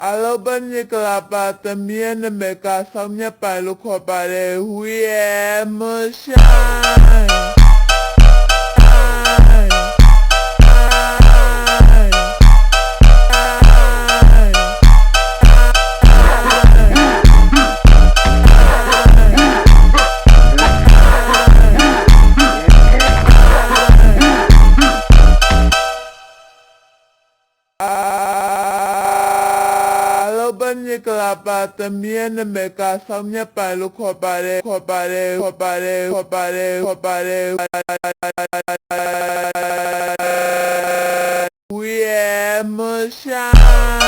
အားလုံးပဲမင်္ဂလာပါသမီးရဲ့နာမည်ကဆောင်းမြတ်ပိုင်လို့ခေါ်ပါတယ် We are Moonshine Bân như là bà tầm miên là mẹ cả xong nhé bà lúc khó bà đê We are Moonshine